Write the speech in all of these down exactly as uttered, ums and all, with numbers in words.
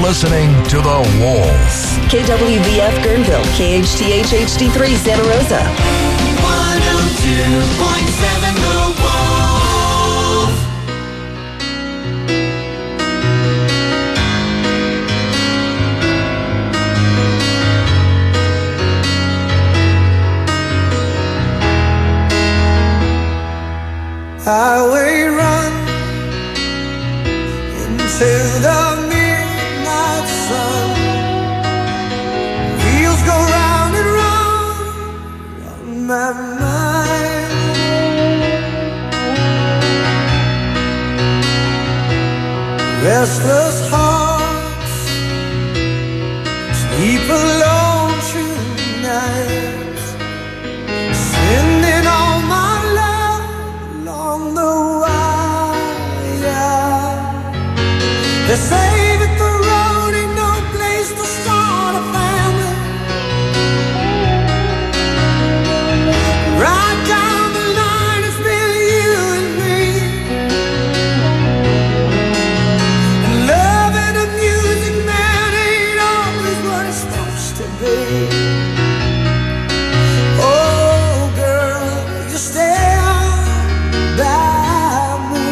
listening to The Wolf. K W V F Guerneville, K H T H H D three Santa Rosa. one oh two point seven The Wolf. Highway run into the midnight sun. Wheels go round and round on my mind. Restless hearts sleep alone through nights, sending all my love along the wire. They say that the road ain't no place to start a family. Right down the line it's been you and me, and loving and music, man, ain't always what it's supposed to be. Oh girl, you stand by me,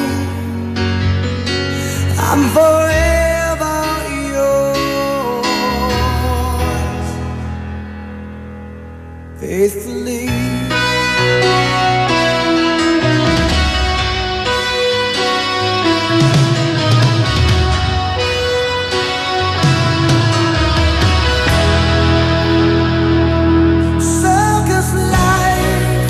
I'm forever yours, faithfully. Circus life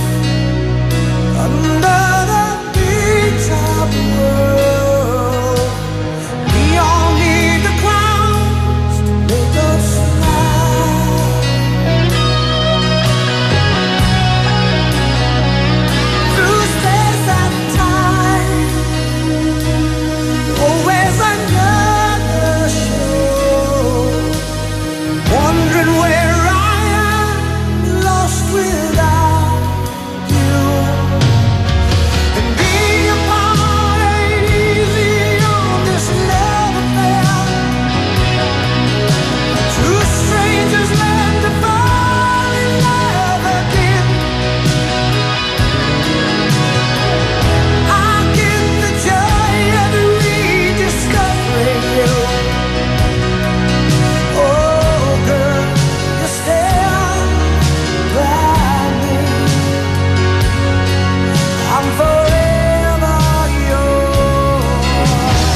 under the big top world. We all need the clowns to make us smile. Through space and time, always another show. Wondering where I am, lost without you. And being apart ain't easy on this love affair. Two strangers learn to fall in love again. I get the joy of rediscovering you. Oh girl, you stand by me, I'm forever yours,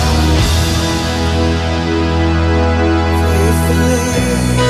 faithfully.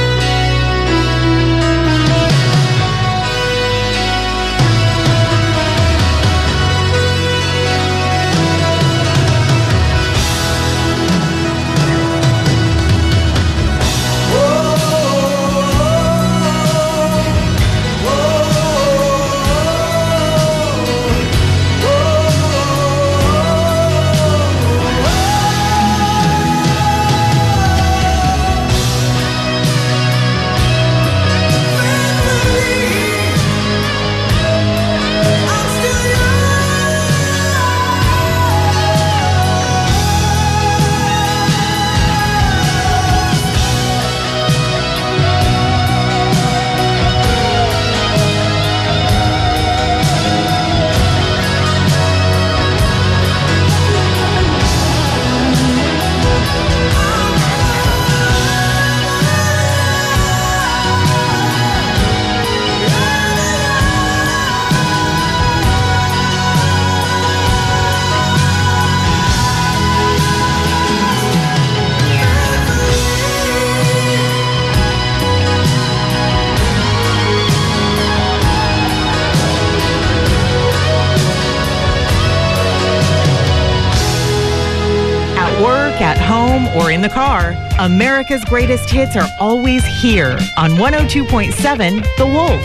At work, at home, or in the car, America's greatest hits are always here on one oh two point seven The Wolf.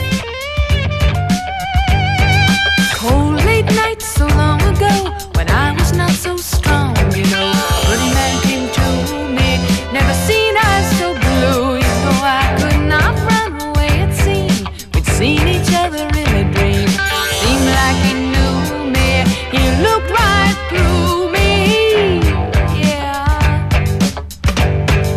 Cold late nights so long ago, when I was not so strong, you know. A good man came to me, never seen eyes so blue. You know I could not run away, it seemed. We'd seen each other in a dream. Seemed like he knew me, he looked right through me. Yeah.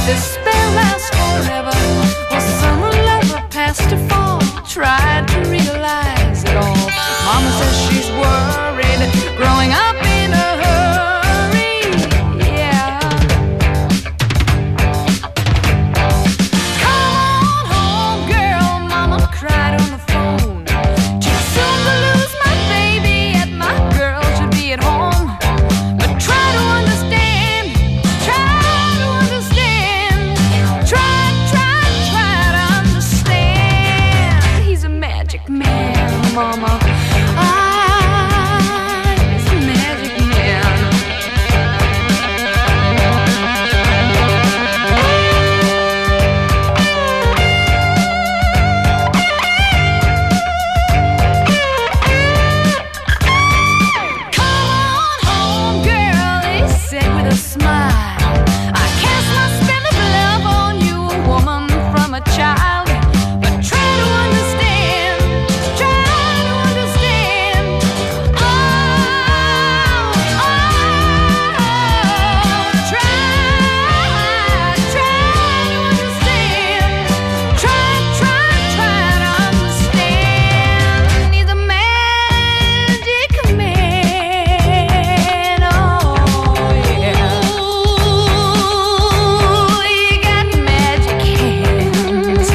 this spell lasts forever. Well, summer lover past to fall, tried to realize it all. Mama says she's worried, growing up in a hurry, yeah. Come on home, girl, Mama cried on the phone. Too soon to lose my baby, yet my girl should be at home. But try to understand, try to understand, try, try, try to understand. He's a magic man, Mama. Ah, he's a magic man. Come on home, girl, they said with a smile. I cast my spell of love on you, a woman from a child. But try to understand, try to understand. Oh, oh, try, try to understand. Try, try, try to understand. He's a magic man. Oh, yeah. Ooh, he got magic hands.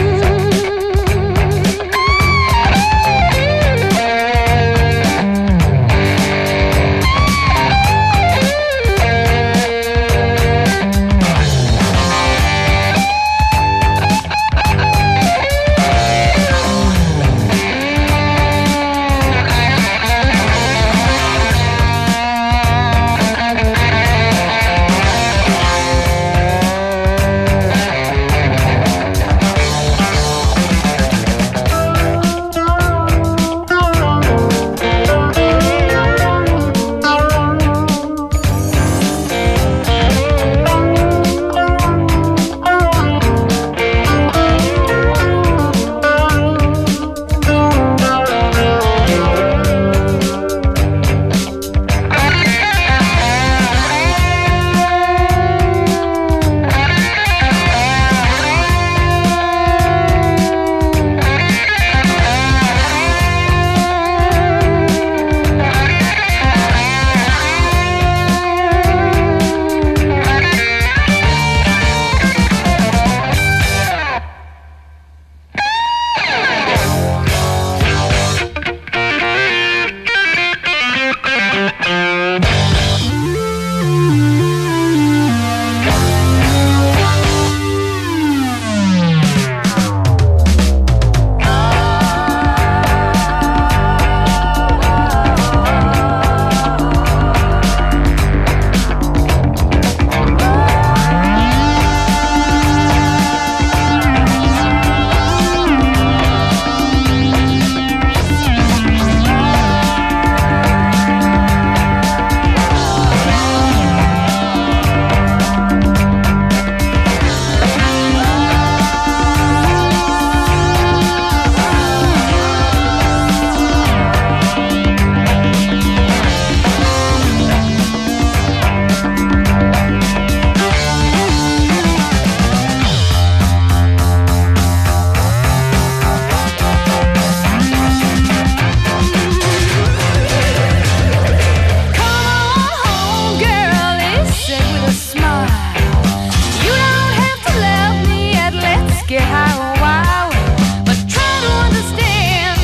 Come on home, girl, they said with a smile. You don't have to love me yet, let's get high a while. But try to understand,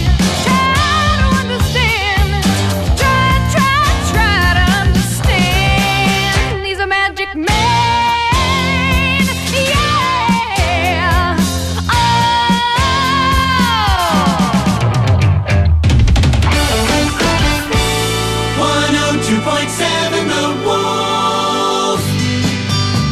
try to understand, try, try, try to understand. He's a magic man, yeah. Oh. one oh two point seven The Wolf.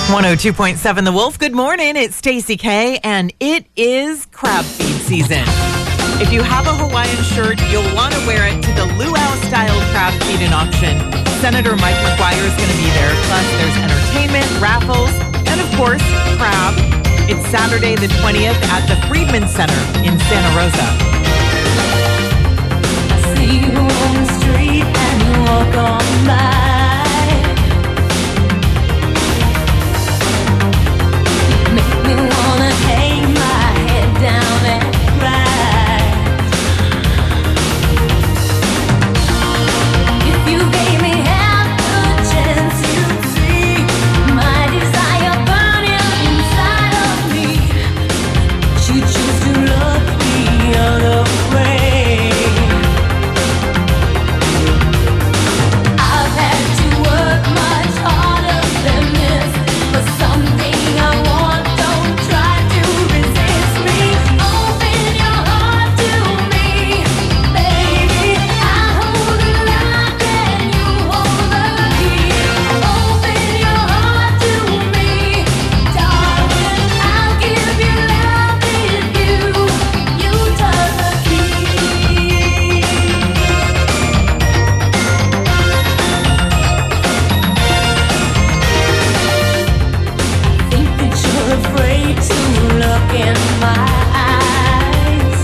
one oh two point seven The Wolf. Good morning. It's Stacey K, and it is crab feed season. If you have a Hawaiian shirt, you'll want to wear it to the luau-style crab feed in auction. Senator Mike McGuire is going to be there. Plus, there's entertainment, raffles, and of course, crab. It's Saturday the twentieth at the Friedman Center in Santa Rosa. I see you on the street and you walk on by. Make me wanna hang my head down and cry. If you gave me half a chance, you'd see my desire burning inside of me. But you choose to look the other way. I've had to work much harder than this for something I want. Don't try to resist me. Open your heart to me, baby. I hold the lock and you hold the key. Open your heart to me, darling. I'll give you love if you you turn the key. Think that you're afraid to look in my eyes.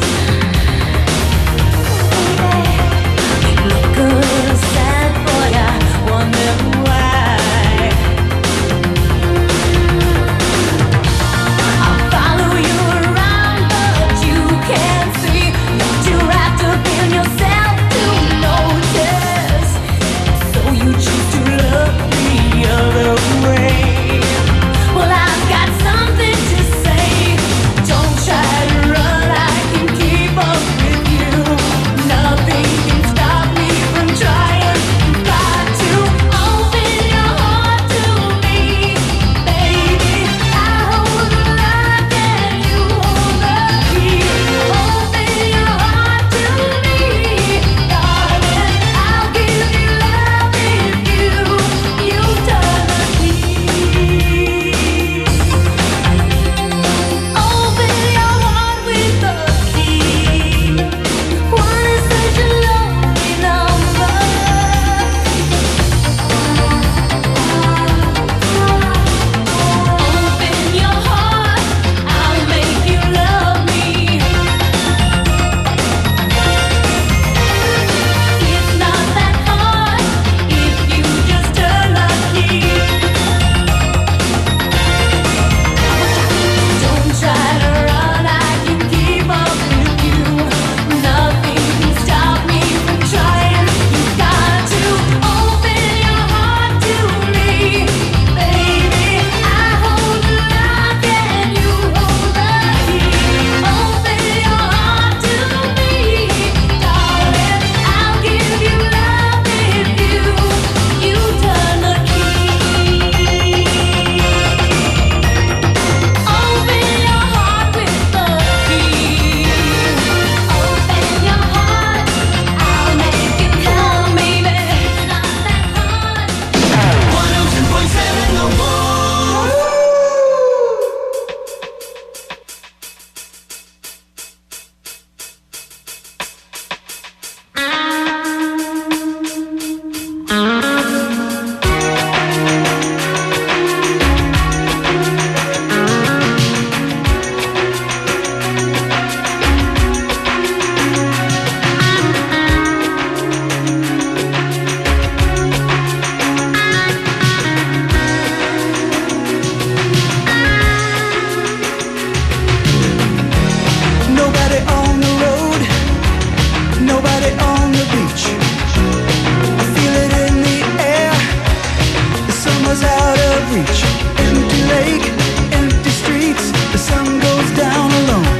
Look a little sad, boy, I wonder why. I'll follow you around, but you can't see. You're too wrapped up in yourself to notice. So you choose to look the other way. Well, I've got something to say. Don't try to run, I can keep up with you. Nothing can stop me from trying. You've got to open your heart to me, baby. I hold the lock and you hold the key. Open your heart to me, darling. I'll give you love if you you turn the key. Open your heart with the key. One is such a lonely number. Open your heart, I'll make you love me. It's not that hard if you just turn the key. Don't try to run, I can keep up with you. Nothing can stop me from trying. You've got to open your heart to me, baby. I hold the lock and you hold the key. Open your heart to me, darling. I'll give you love if you you turn the key. Open your heart with the key. Open your heart, I'll make you come, baby. It's not that hard. one oh two point seven The Wolf. Nobody on the road, nobody on the beach. I feel it in the air, the summer's out of reach. Empty lake, empty streets, the sun goes down alone.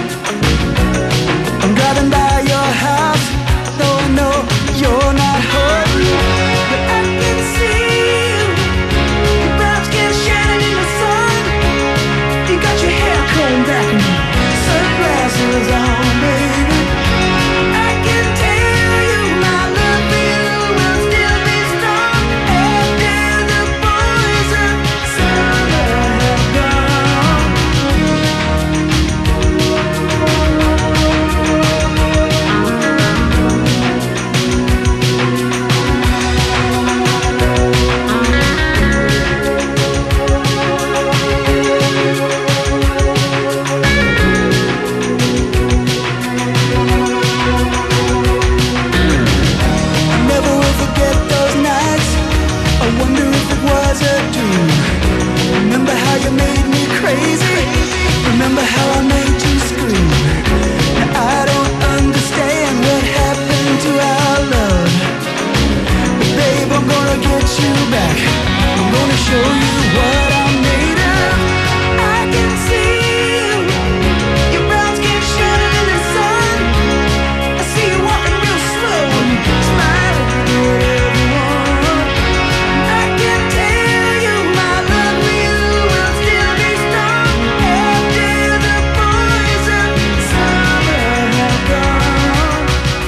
I'm driving by your house, though I know you're not home. But I can see you, your brown skin shining in the sun. You got your hair combed back and sunglasses on, baby. I can tell you my love for you will still be strong after the boys have sung crazy. Remember how I made you scream? Now I don't understand what happened to our love. But babe, I'm gonna get you back. I'm gonna show you what I'm made of. I can see you, your brown skin shining in the sun. I see you walking real slow and smiling at everyone. I can tell you my love for you will still be strong after the boys of summer have gone.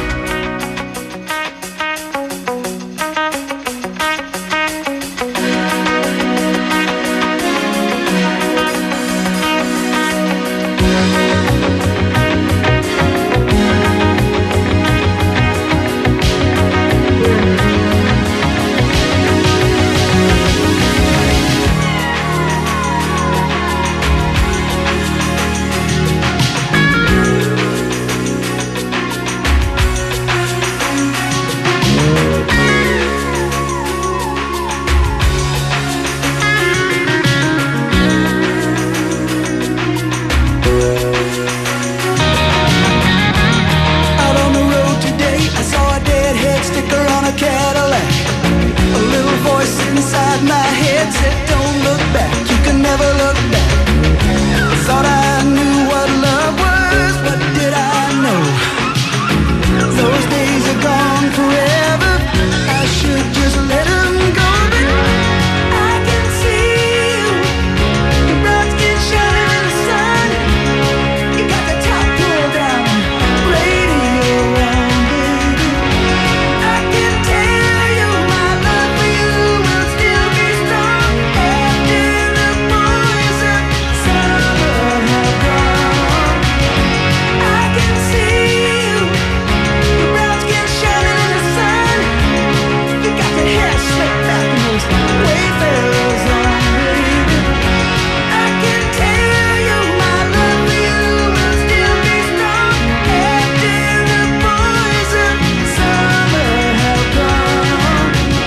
Out on the road today, I saw a deadhead sticker on a Cadillac. A little voice inside my head said, don't look back, you can never look back. I thought I knew what love was, what did I know? Those days are gone forever, I should just let them go. But I can see you, your brown skin shining in the sun. You got the top pulled down, radio on, baby. I can tell you my love for you will still be strong after the boys of summer have gone. I can see you, your brown skin shining in the sun. You got that hair slicked back and those wayfarers on, baby. I can tell you my love for you will still be strong after the boys of summer have gone.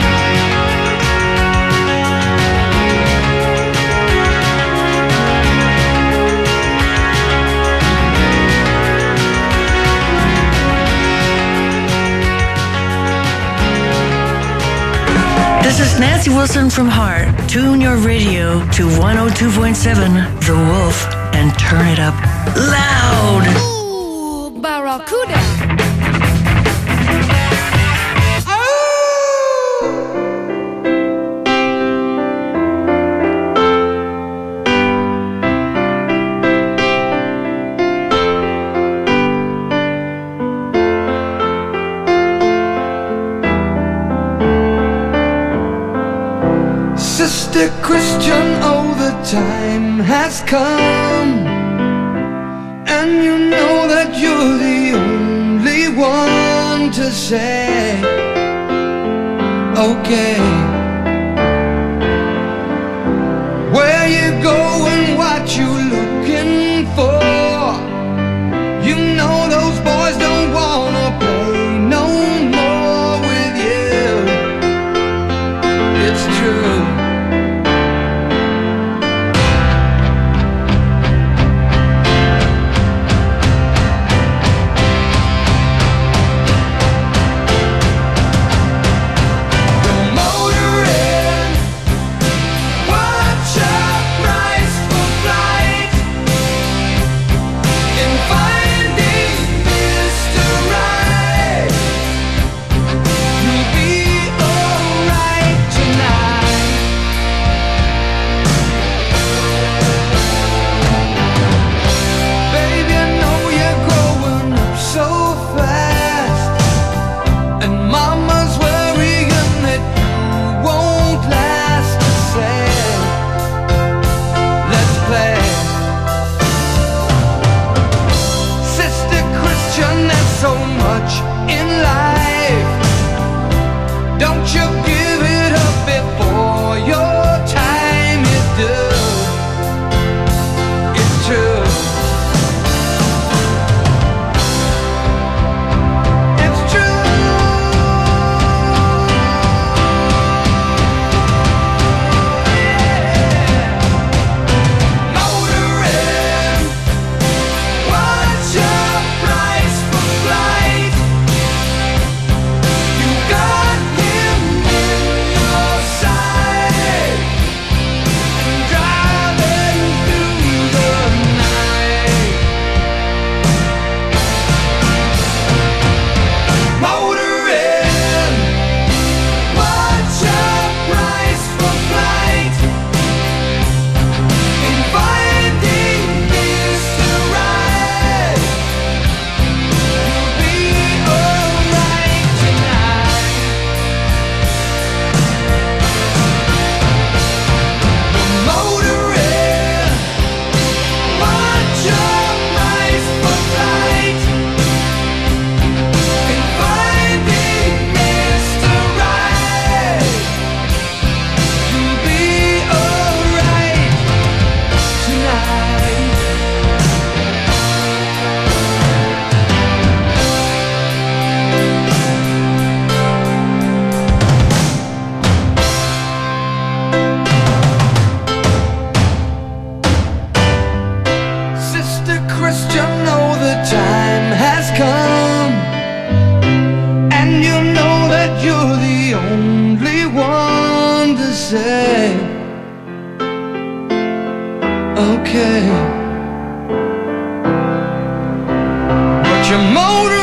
This is Nancy Wilson from Heart. Tune your radio to one oh two point seven The Wolf and turn it up loud. Ooh, Barracuda. Sister Christian, oh, the time has come, and you know that you're the only one to say, okay. Where you going, what you looking for? You know those boys don't wanna play no more with you. It's true. Motor okay. But your motor